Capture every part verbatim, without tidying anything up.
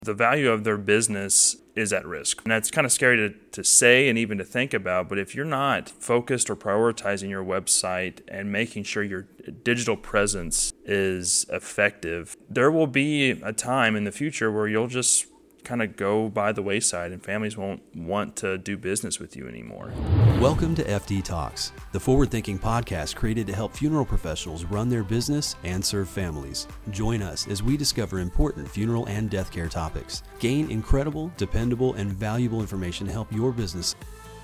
the value of their business is at risk. And that's kind of scary to, to say and even to think about, but if you're not focused or prioritizing your website and making sure your digital presence is effective, there will be a time in the future where you'll just kind of go by the wayside and families won't want to do business with you anymore. Welcome to F D Talks, the forward-thinking podcast created to help funeral professionals run their business and serve families. Join us as we discover important funeral and death care topics. Gain incredible, dependable, and valuable information to help your business.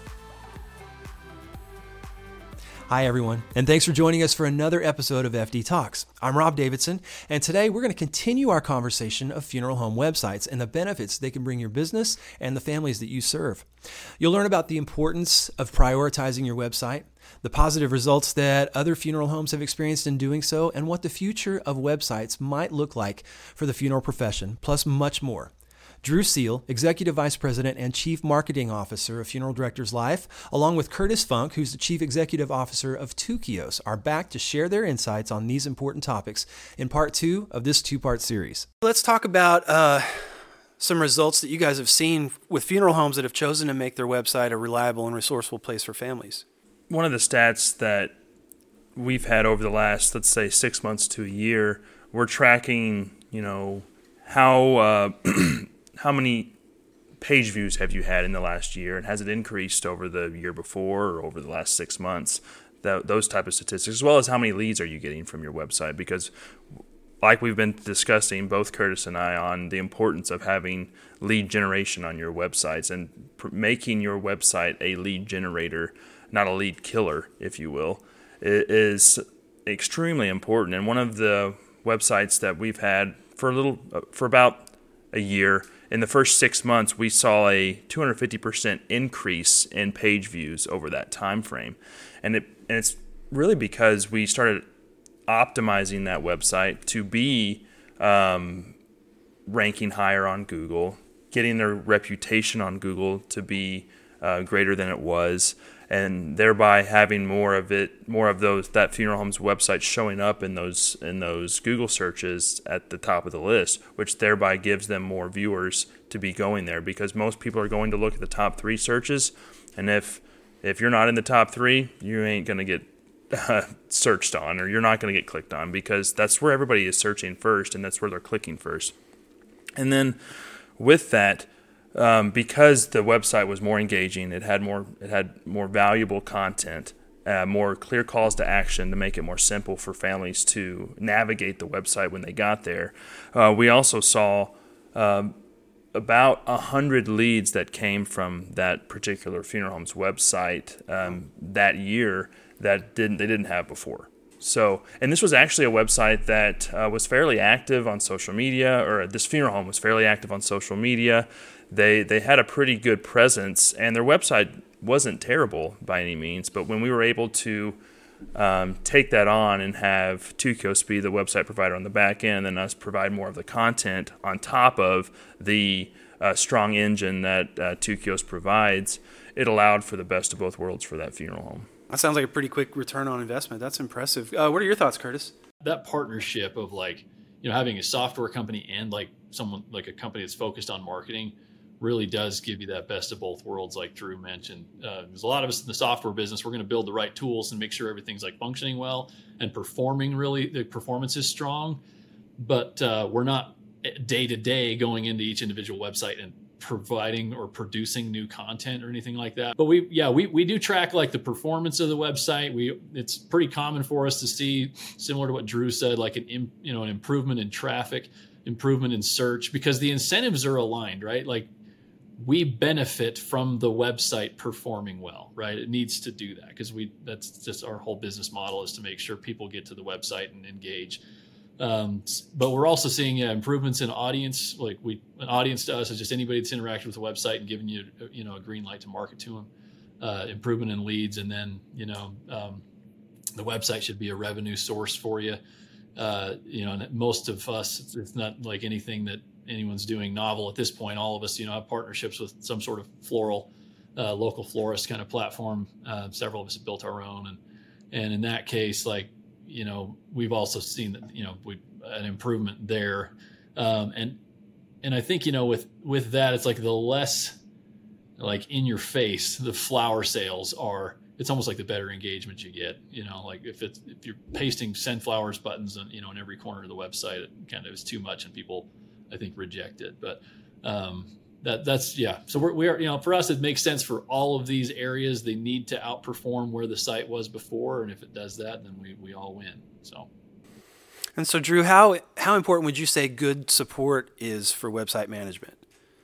Hi, everyone, and thanks for joining us for another episode of F D Talks. I'm Rob Davidson, and today we're going to continue our conversation of funeral home websites and the benefits they can bring your business and the families that you serve. You'll learn about the importance of prioritizing your website, the positive results that other funeral homes have experienced in doing so, and what the future of websites might look like for the funeral profession, plus much more. Drew Seal, Executive Vice President and Chief Marketing Officer of Funeral Directors Life, along with Curtis Funk, who's the Chief Executive Officer of Tukios, are back to share their insights on these important topics in part two of this two-part series. Let's talk about uh, some results that you guys have seen with funeral homes that have chosen to make their website a reliable and resourceful place for families. One of the stats that we've had over the last, let's say, six months to a year, we're tracking, you know, how... Uh, how many page views have you had in the last year, and has it increased over the year before or over the last six months? That, those type of statistics, as well as how many leads are you getting from your website? Because like we've been discussing, both Curtis and I, on the importance of having lead generation on your websites and pr- making your website a lead generator, not a lead killer, if you will, is extremely important. And one of the websites that we've had for a little, for about a year, in the first six months, we saw a two hundred fifty percent increase in page views over that time frame. And, it, and it's really because we started optimizing that website to be um, ranking higher on Google, getting their reputation on Google to be uh, greater than it was, and thereby having more of it, more of those that funeral home's website showing up in those in those Google searches at the top of the list, which thereby gives them more viewers to be going there, because most people are going to look at the top three searches, and if if you're not in the top three, you ain't gonna get uh, searched on, or you're not gonna get clicked on, because that's where everybody is searching first, and that's where they're clicking first. And then with that, Um, because the website was more engaging, it had more it had more valuable content, uh, more clear calls to action to make it more simple for families to navigate the website when they got there. Uh, we also saw um, about a hundred leads that came from that particular funeral home's website um, that year that didn't they didn't have before. So, and this was actually a website that uh, was fairly active on social media, or this funeral home was fairly active on social media. They they had a pretty good presence, and their website wasn't terrible by any means. But when we were able to um, take that on and have Tukios be the website provider on the back end, and us provide more of the content on top of the uh, strong engine that uh, Tukios provides, it allowed for the best of both worlds for that funeral home. That sounds like a pretty quick return on investment. That's impressive. Uh, what are your thoughts, Curtis? That partnership of like, you know, having a software company and like someone like a company that's focused on marketing really does give you that best of both worlds, like Drew mentioned. Uh, there's a lot of us in the software business. We're going to build the right tools and make sure everything's like functioning well and performing really, the performance is strong, but uh, we're not day to day going into each individual website and providing or producing new content or anything like that. But we, yeah, we, we do track like the performance of the website. We, it's pretty common for us to see, similar to what Drew said, like an, you know, an improvement in traffic, improvement in search, because the incentives are aligned, right? Like we benefit from the website performing well, right? It needs to do that because we, that's just our whole business model, is to make sure people get to the website and engage. Um, but we're also seeing yeah, improvements in audience. Like we, an audience to us is just anybody that's interacted with the website and giving you, you know, a green light to market to them. Uh, improvement in leads, and then you know, um, the website should be a revenue source for you. Uh, you know, and most of us, it's, it's not like anything that anyone's doing novel at this point. All of us, you know, have partnerships with some sort of floral, uh, local florist kind of platform. Uh, several of us have built our own, and and in that case, like. You know, we've also seen that, you know, we an improvement there. Um, and and I think, you know, with, with that, it's like the less like in your face, the flower sales are, it's almost like the better engagement you get, you know, like if it's, if you're pasting send flowers buttons and, you know, in every corner of the website, it kind of is too much and people, I think, reject it. But, um, that that's, yeah. So we're, we are, you know, for us, it makes sense for all of these areas. They need to outperform where the site was before. And if it does that, then we, we all win. So. And so Drew, how, how important would you say good support is for website management?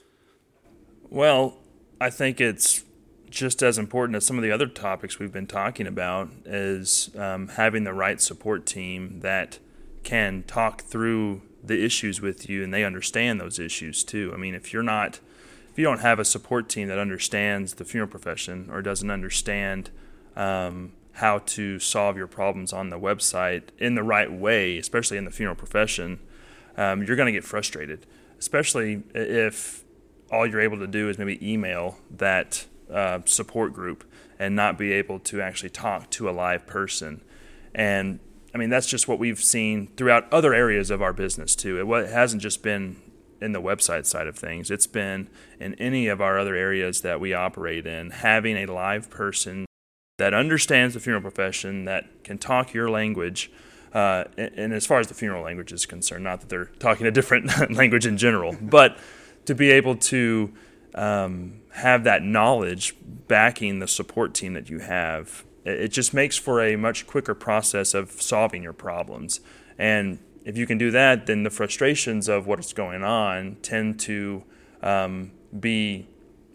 Well, I think it's just as important as some of the other topics we've been talking about, is um, having the right support team that can talk through the issues with you and they understand those issues too. I mean, if you're not, if you don't have a support team that understands the funeral profession or doesn't understand um, how to solve your problems on the website in the right way, especially in the funeral profession, um, you're going to get frustrated, especially if all you're able to do is maybe email that uh, support group and not be able to actually talk to a live person. And I mean, that's just what we've seen throughout other areas of our business too. It hasn't just been in the website side of things. It's been in any of our other areas that we operate in. Having a live person that understands the funeral profession, that can talk your language, uh, and, and as far as the funeral language is concerned, not that they're talking a different language in general, but to be able to um, have that knowledge backing the support team that you have, it just makes for a much quicker process of solving your problems. And if you can do that, then the frustrations of what's going on tend to um, be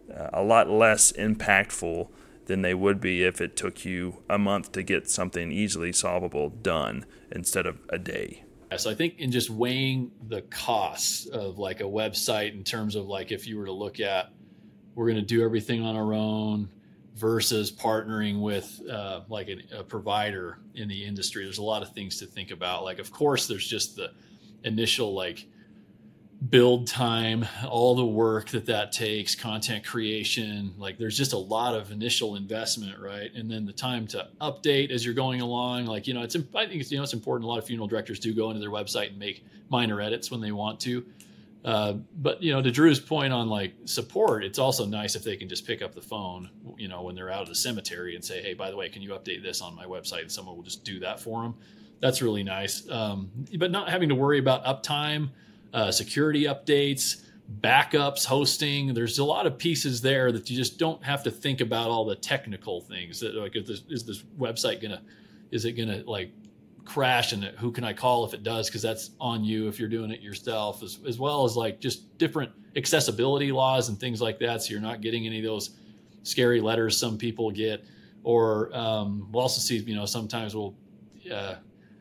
a lot less impactful than they would be if it took you a month to get something easily solvable done instead of a day. So I think in just weighing the costs of like a website in terms of like if you were to look at, we're going to do everything on our own versus partnering with uh, like a, a provider in the industry. There's a lot of things to think about. Like, of course, there's just the initial like build time, all the work that that takes, content creation. Like there's just a lot of initial investment, right? And then the time to update as you're going along. Like, you know, it's, I think it's, you know, it's important. A lot of funeral directors do go into their website and make minor edits when they want to. Uh, but, you know, to Drew's point on like support, it's also nice if they can just pick up the phone, you know, when they're out of the cemetery and say, hey, by the way, can you update this on my website? And someone will just do that for them. That's really nice. Um, but not having to worry about uptime, uh, security updates, backups, hosting. There's a lot of pieces there that you just don't have to think about all the technical things that like, is this, is this website going to, is it going to like crash, and who can I call if it does? Because that's on you if you're doing it yourself, as, as well as like just different accessibility laws and things like that. So you're not getting any of those scary letters some people get, or um, we'll also see, you know, sometimes we'll, uh,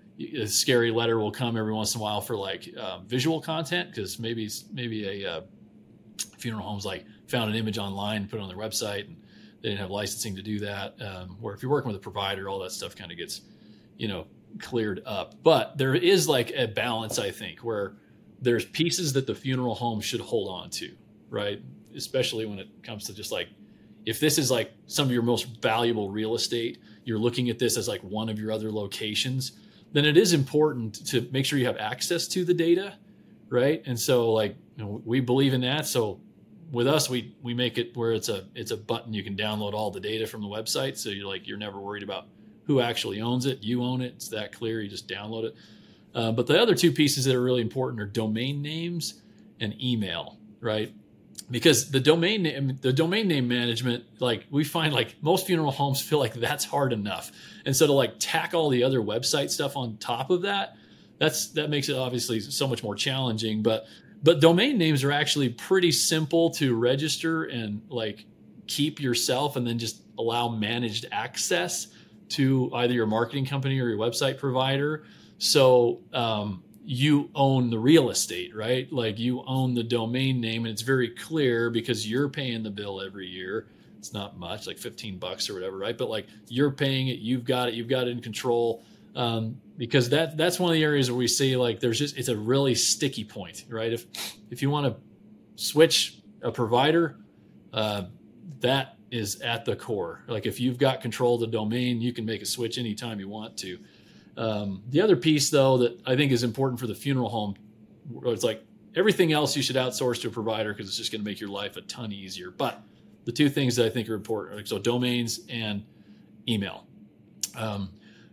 a scary letter will come every once in a while for like um, visual content, because maybe maybe a uh, funeral home's like found an image online and put it on their website, and they didn't have licensing to do that. Um, where if you're working with a provider, all that stuff kind of gets, you know, cleared up. But there is like a balance, I think, where there's pieces that the funeral home should hold on to, right? Especially when it comes to just like, if this is like some of your most valuable real estate, you're looking at this as like one of your other locations, then it is important to make sure you have access to the data, right? And so like, you know, we believe in that. So with us, we we make it where it's a it's a button you can download all the data from the website. So you're like, you're never worried about who actually owns it. You own it. It's that clear. You just download it. Uh, but the other two pieces that are really important are domain names and email, right? Because the domain name, the domain name management, like we find like most funeral homes feel like that's hard enough. And so to like tack all the other website stuff on top of that, that's, that makes it obviously so much more challenging. But, but domain names are actually pretty simple to register and like keep yourself, and then just allow managed access to either your marketing company or your website provider. So, um, you own the real estate, right? Like you own the domain name, and it's very clear because you're paying the bill every year. It's not much, like fifteen bucks or whatever, right? But like you're paying it, you've got it, you've got it in control. Um, because that that's one of the areas where we see like there's just, it's a really sticky point, right? If if you want to switch a provider, uh, that is at the core. Like if you've got control of the domain, you can make a switch anytime you want to. Um, the other piece, though, that I think is important for the funeral home, it's like everything else you should outsource to a provider because it's just going to make your life a ton easier. But the two things that I think are important, so domains and email. Um,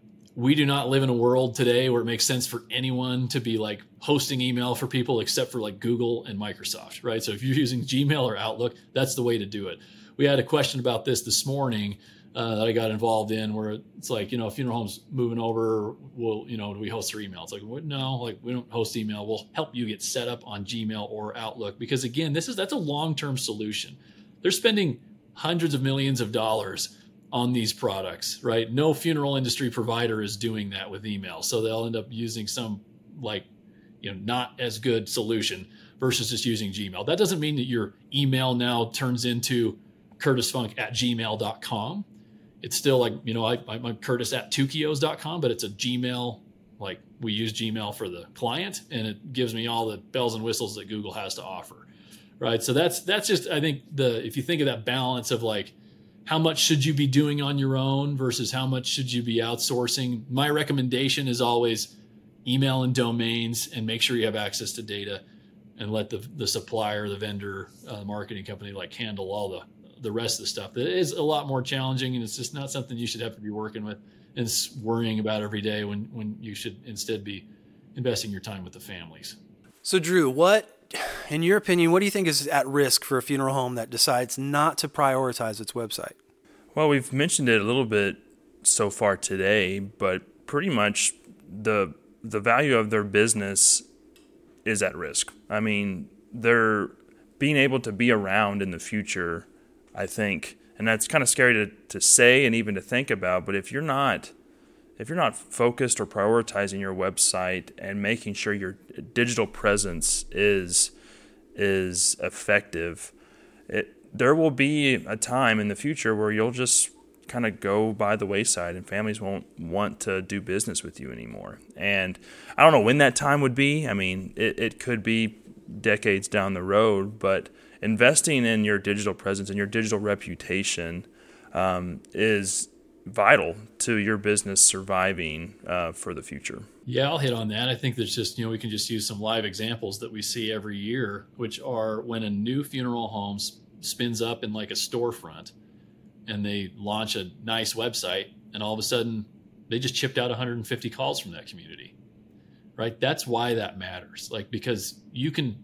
we do not live in a world today where it makes sense for anyone to be like hosting email for people except for like Google and Microsoft, right? So if you're using Gmail or Outlook, that's the way to do it. We had a question about this this morning uh, that I got involved in, where it's like, you know, funeral homes moving over, will, you know, do we host their email? It's like, what? No, like we don't host email. We'll help you get set up on Gmail or Outlook, because again, this is that's a long-term solution. They're spending hundreds of millions of dollars on these products, right? No funeral industry provider is doing that with email. So they'll end up using some like, you know, not as good solution versus just using Gmail. That doesn't mean that your email now turns into curtis funk at gmail dot com. It's still like, you know, I, I'm Curtis at tukios dot com, but it's a Gmail, like we use Gmail for the client, and it gives me all the bells and whistles that Google has to offer, right? So that's, that's just, I think the, if you think of that balance of like, how much should you be doing on your own versus how much should you be outsourcing? My recommendation is always email and domains, and make sure you have access to data, and let the the supplier, the vendor, uh, marketing company like handle all the, the rest of the stuff. That is a lot more challenging, and it's just not something you should have to be working with and worrying about every day when, when you should instead be investing your time with the families. So Drew, what, in your opinion, what do you think is at risk for a funeral home that decides not to prioritize its website? Well, we've mentioned it a little bit so far today, but pretty much the the value of their business is at risk. I mean, they're being able to be around in the future, I think, and that's kind of scary to, to say and even to think about, but if you're not if you're not focused or prioritizing your website and making sure your digital presence is is effective, it, there will be a time in the future where you'll just kind of go by the wayside and families won't want to do business with you anymore. And I don't know when that time would be. I mean, it, it could be decades down the road, but investing in your digital presence and your digital reputation um, is vital to your business surviving uh, for the future. Yeah, I'll hit on that. I think there's just, you know, we can just use some live examples that we see every year, which are when a new funeral home spins up in like a storefront and they launch a nice website, and all of a sudden they just chipped out one hundred fifty calls from that community, right? That's why that matters. Like, because you can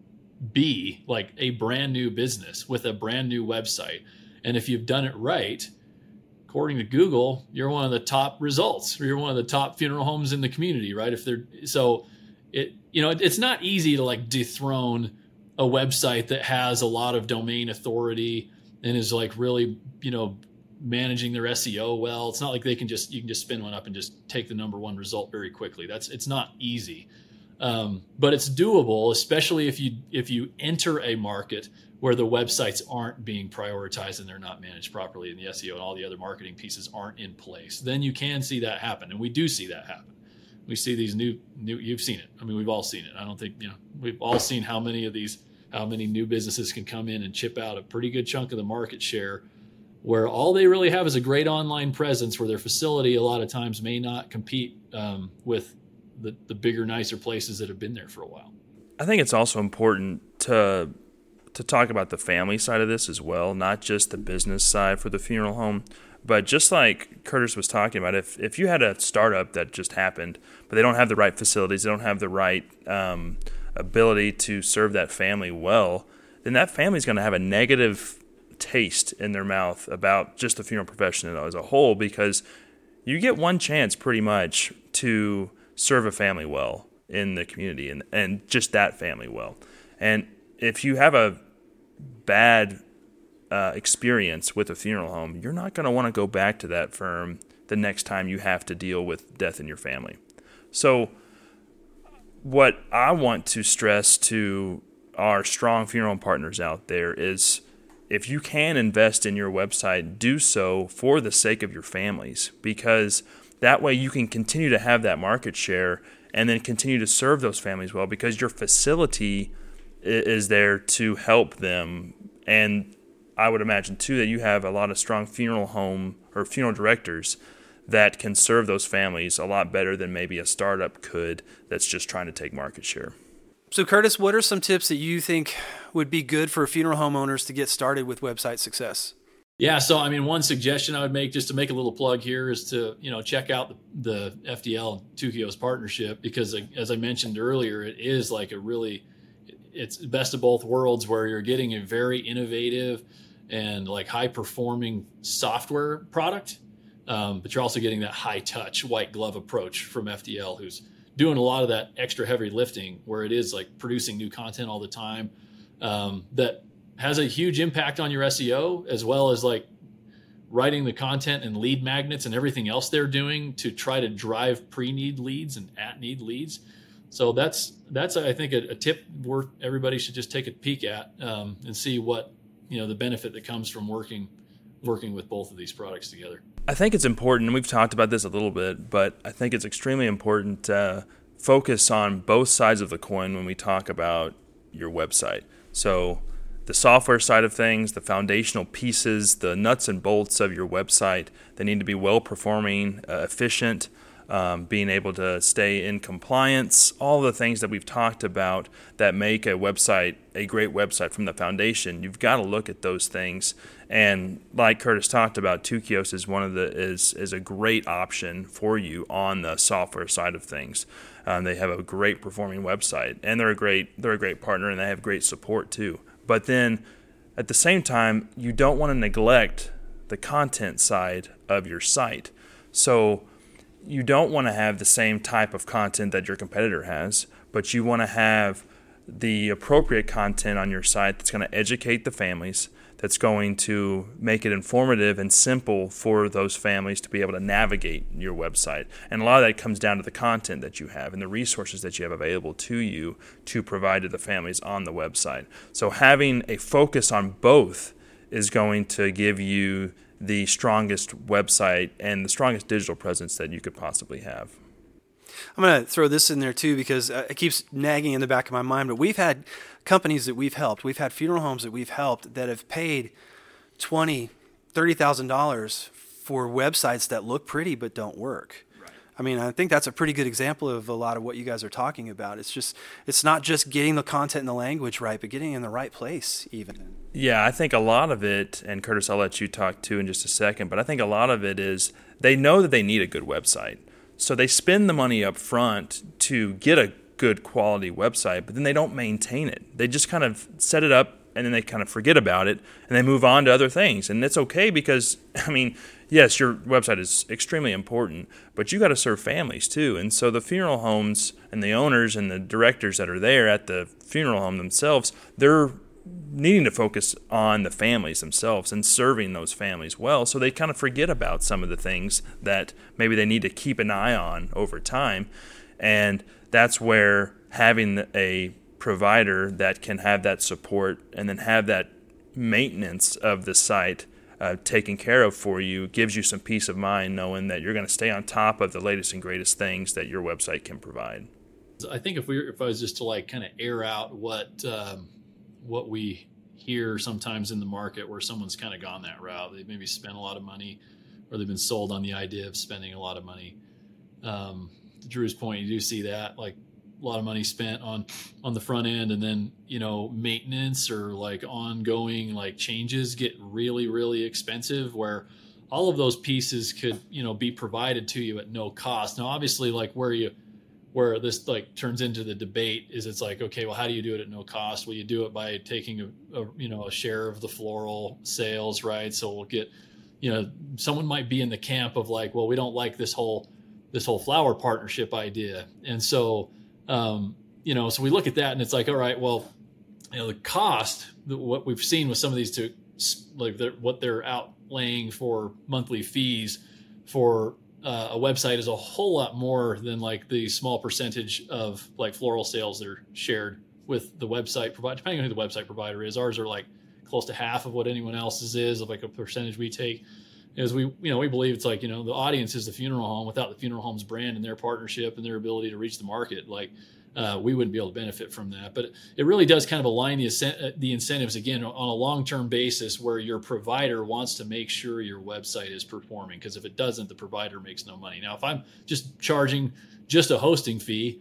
be like a brand new business with a brand new website. And if you've done it right, according to Google, you're one of the top results, or you're one of the top funeral homes in the community, right? If they're so it, you know, it's not easy to like dethrone a website that has a lot of domain authority and is like really, you know, managing their S E O well. It's not like they can just, you can just spin one up and just take the number one result very quickly. That's, it's not easy. Um, but it's doable, especially if you, if you enter a market where the websites aren't being prioritized and they're not managed properly, and the S E O and all the other marketing pieces aren't in place. Then you can see that happen. And we do see that happen. We see these new, new, you've seen it. I mean, we've all seen it. I don't think, you know, we've all seen how many of these, how many new businesses can come in and chip out a pretty good chunk of the market share, where all they really have is a great online presence, where their facility a lot of times may not compete um, with the, the bigger, nicer places that have been there for a while. I think it's also important to to talk about the family side of this as well, not just the business side for the funeral home. But just like Curtis was talking about, if if you had a startup that just happened, but they don't have the right facilities, they don't have the right um, ability to serve that family well, then that family's going to have a negative taste in their mouth about just the funeral profession as a whole, because you get one chance pretty much to serve a family well in the community, and, and just that family well. And if you have a bad uh, experience with a funeral home, you're not going to want to go back to that firm the next time you have to deal with death in your family. So what I want to stress to our strong funeral partners out there is, if you can invest in your website, do so for the sake of your families, because that way you can continue to have that market share and then continue to serve those families well, because your facility is there to help them. And I would imagine too that you have a lot of strong funeral home or funeral directors that can serve those families a lot better than maybe a startup could that's just trying to take market share. So Curtis, what are some tips that you think would be good for funeral homeowners to get started with website success? Yeah, so I mean, one suggestion I would make, just to make a little plug here, is to you know check out the, the F D L and Tukios partnership, because as I mentioned earlier, it is like a really, it's best of both worlds, where you're getting a very innovative and like high performing software product, um, but you're also getting that high touch white glove approach from F D L, who's doing a lot of that extra heavy lifting, where it is like producing new content all the time, um, that has a huge impact on your S E O, as well as like writing the content and lead magnets and everything else they're doing to try to drive pre-need leads and at-need leads. So that's, that's I think, a, a tip worth everybody should just take a peek at, um, and see what, you know, the benefit that comes from working working with both of these products together. I think it's important, and we've talked about this a little bit, but I think it's extremely important to focus on both sides of the coin when we talk about your website. So the software side of things, the foundational pieces, the nuts and bolts of your website, they need to be well-performing, uh, efficient, um, being able to stay in compliance, all the things that we've talked about that make a website a great website from the foundation. You've got to look at those things. And like Curtis talked about, Tukios is one of the is is a great option for you on the software side of things. Um, they have a great performing website, and they're a great they're a great partner, and they have great support too. But then at the same time, you don't want to neglect the content side of your site. So you don't want to have the same type of content that your competitor has, but you want to have the appropriate content on your site that's going to educate the families, that's going to make it informative and simple for those families to be able to navigate your website. And a lot of that comes down to the content that you have and the resources that you have available to you to provide to the families on the website. So having a focus on both is going to give you the strongest website and the strongest digital presence that you could possibly have. I'm going to throw this in there too, because it keeps nagging in the back of my mind, but we've had companies that we've helped. We've had funeral homes that we've helped that have paid twenty thousand dollars, thirty thousand dollars for websites that look pretty but don't work. Right. I mean, I think that's a pretty good example of a lot of what you guys are talking about. It's just, it's not just getting the content and the language right, but getting in the right place even. Yeah, I think a lot of it, and Curtis, I'll let you talk too in just a second, but I think a lot of it is they know that they need a good website. So they spend the money up front to get a good quality website, but then they don't maintain it. They just kind of set it up and then they kind of forget about it and they move on to other things. And it's okay because, I mean, yes, your website is extremely important, but you got to serve families too. And so the funeral homes and the owners and the directors that are there at the funeral home themselves, they're needing to focus on the families themselves and serving those families well, so they kind of forget about some of the things that maybe they need to keep an eye on over time. And that's where having a provider that can have that support and then have that maintenance of the site uh, taken care of for you gives you some peace of mind knowing that you're going to stay on top of the latest and greatest things that your website can provide. I think if we were, if I was just to like kind of air out what um, what we hear sometimes in the market, where someone's kind of gone that route, they've maybe spent a lot of money, or they've been sold on the idea of spending a lot of money. Um, to Drew's point, you do see that, like a lot of money spent on on the front end, and then you know maintenance or like ongoing like changes get really really expensive, where all of those pieces could you know be provided to you at no cost. Now obviously, like where you where this like turns into the debate is, it's like, okay, well, how do you do it at no cost? Well, you do it by taking a, a you know a share of the floral sales, right? So we'll get, you know, someone might be in the camp of like, well, we don't like this whole this whole flower partnership idea, and so um, you know, so we look at that and it's like, all right, well, you know, the cost, what we've seen with some of these two, like they're, what they're outlaying for monthly fees for Uh, a website is a whole lot more than like the small percentage of like floral sales that are shared with the website provider, depending on who the website provider is. Ours are like close to half of what anyone else's is, of like a percentage we take. As we, you know, we believe it's like, you know, the audience is the funeral home. Without the funeral home's brand and their partnership and their ability to reach the market, like uh, we wouldn't be able to benefit from that. But it really does kind of align the the incentives again on a long-term basis, where your provider wants to make sure your website is performing, because if it doesn't, the provider makes no money. Now, if I'm just charging just a hosting fee,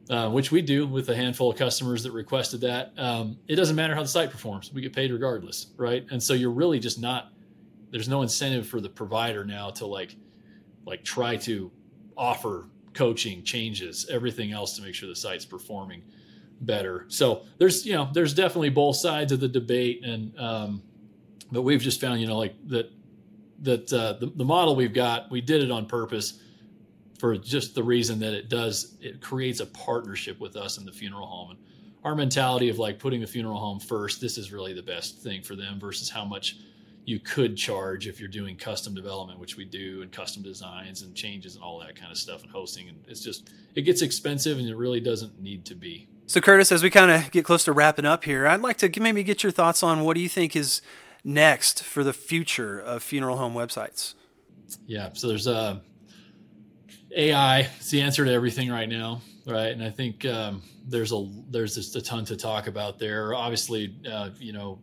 uh, which we do with a handful of customers that requested that. Um, it doesn't matter how the site performs. We get paid regardless, right? And so you're really just not, there's no incentive for the provider now to like, like try to offer coaching, changes, everything else to make sure the site's performing better. So there's, you know, there's definitely both sides of the debate. And, um, but we've just found, you know, like that, that, uh, the, the model we've got, we did it on purpose for just the reason that it does, it creates a partnership with us in the funeral home. And our mentality of like putting the funeral home first, this is really the best thing for them versus how much you could charge if you're doing custom development, which we do, and custom designs and changes and all that kind of stuff and hosting. And it's just, it gets expensive and it really doesn't need to be. So Curtis, as we kind of get close to wrapping up here, I'd like to maybe get your thoughts on what do you think is next for the future of funeral home websites? Yeah. So there's uh, A I. It's the answer to everything right now. Right. And I think um, there's a, there's just a ton to talk about there. Obviously, uh, you know,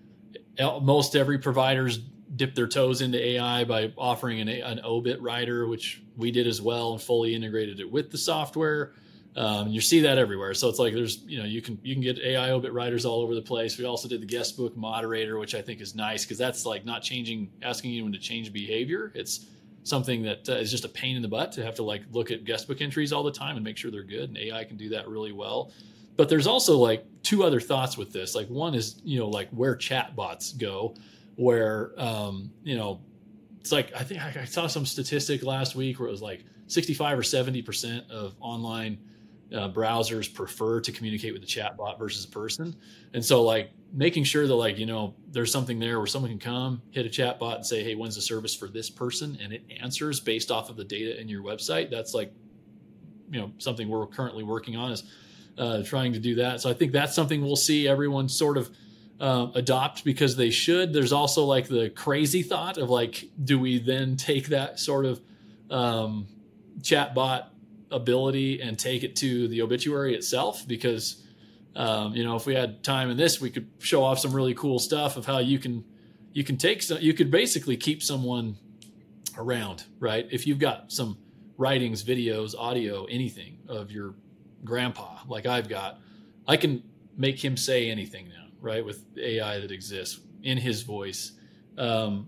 most every provider's dipped their toes into A I by offering an, an obit writer, which we did as well and fully integrated it with the software. Um, you see that everywhere. So it's like there's, you know, you can you can get A I obit writers all over the place. We also did the guest book moderator, which I think is nice because that's like not changing, asking anyone to change behavior. It's something that uh, is just a pain in the butt to have to like look at guest book entries all the time and make sure they're good. And A I can do that really well. But there's also like two other thoughts with this. Like one is, you know, like where chat bots go, where, um, you know, it's like, I think I, I saw some statistic last week where it was like sixty-five or seventy percent of online uh, browsers prefer to communicate with the chat bot versus a person. And so like making sure that like, you know, there's something there where someone can come hit a chat bot and say, hey, when's the service for this person? And it answers based off of the data in your website. That's like, you know, something we're currently working on is Uh, trying to do that. So I think that's something we'll see everyone sort of uh, adopt because they should. There's also like the crazy thought of like, do we then take that sort of um, chatbot ability and take it to the obituary itself? Because, um, you know, if we had time in this, we could show off some really cool stuff of how you can, you can take some, you could basically keep someone around, right? If you've got some writings, videos, audio, anything of your grandpa like I've got, I can make him say anything now, right? With A I that exists in his voice. Um,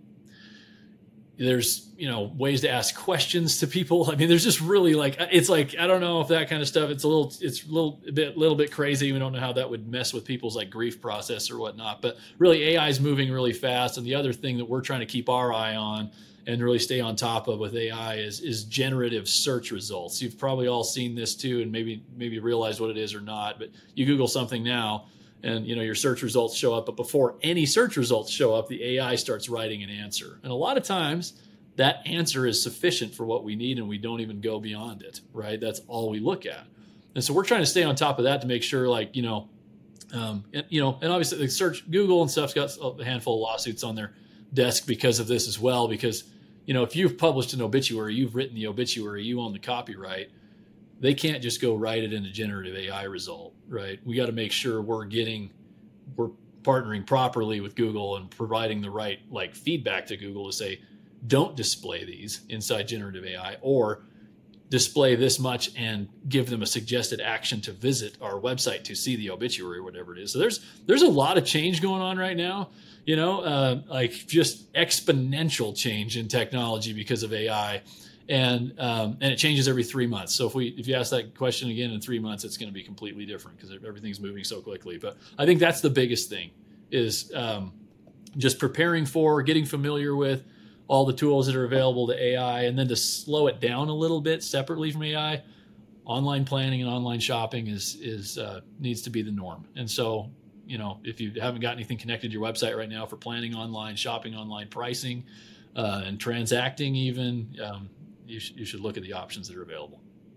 there's, you know, ways to ask questions to people. I mean, there's just really like, it's like, I don't know if that kind of stuff, it's a little, it's a little bit, little bit crazy. We don't know how that would mess with people's like grief process or whatnot, but really A I is moving really fast. And the other thing that we're trying to keep our eye on and really stay on top of with A I is is generative search results. You've probably all seen this too, and maybe maybe realize what it is or not. But you Google something now, and you know your search results show up. But before any search results show up, the A I starts writing an answer. And a lot of times, that answer is sufficient for what we need, and we don't even go beyond it. Right? That's all we look at. And so we're trying to stay on top of that to make sure, like you know, um, and, you know, and obviously, the search Google and stuff's got a handful of lawsuits on their desk because of this as well. Because you know, if you've published an obituary, you've written the obituary, you own the copyright, they can't just go write it in a generative A I result, right? We got to make sure we're getting, we're partnering properly with Google and providing the right like feedback to Google to say, don't display these inside generative A I or display this much and give them a suggested action to visit our website to see the obituary or whatever it is. So there's, there's a lot of change going on right now. You know, uh, like just exponential change in technology because of A I, and um, and it changes every three months. So if we if you ask that question again in three months, it's going to be completely different because everything's moving so quickly. But I think that's the biggest thing is um, just preparing for, getting familiar with all the tools that are available to A I, and then to slow it down a little bit separately from A I. Online planning and online shopping is is uh, needs to be the norm, and so. You know, if you haven't got anything connected to your website right now for planning online, shopping online, pricing, uh, and transacting even, um, you, sh- you should look at the options that are available.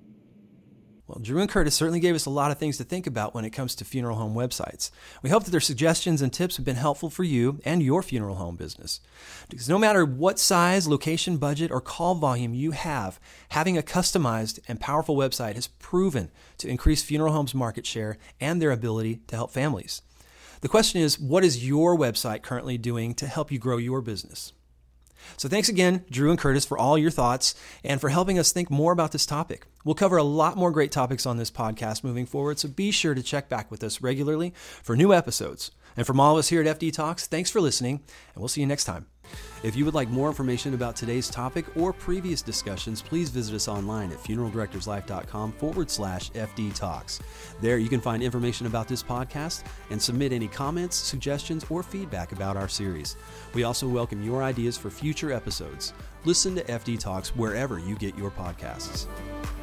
Well, Drew and Curtis certainly gave us a lot of things to think about when it comes to funeral home websites. We hope that their suggestions and tips have been helpful for you and your funeral home business. Because no matter what size, location, budget, or call volume you have, having a customized and powerful website has proven to increase funeral homes' market share and their ability to help families. The question is, what is your website currently doing to help you grow your business? So thanks again, Drew and Curtis, for all your thoughts and for helping us think more about this topic. We'll cover a lot more great topics on this podcast moving forward, so be sure to check back with us regularly for new episodes. And from all of us here at F D Talks, thanks for listening, and we'll see you next time. If you would like more information about today's topic or previous discussions, please visit us online at funeraldirectorslife.com forward slash FD Talks. There you can find information about this podcast and submit any comments, suggestions, or feedback about our series. We also welcome your ideas for future episodes. Listen to F D Talks wherever you get your podcasts.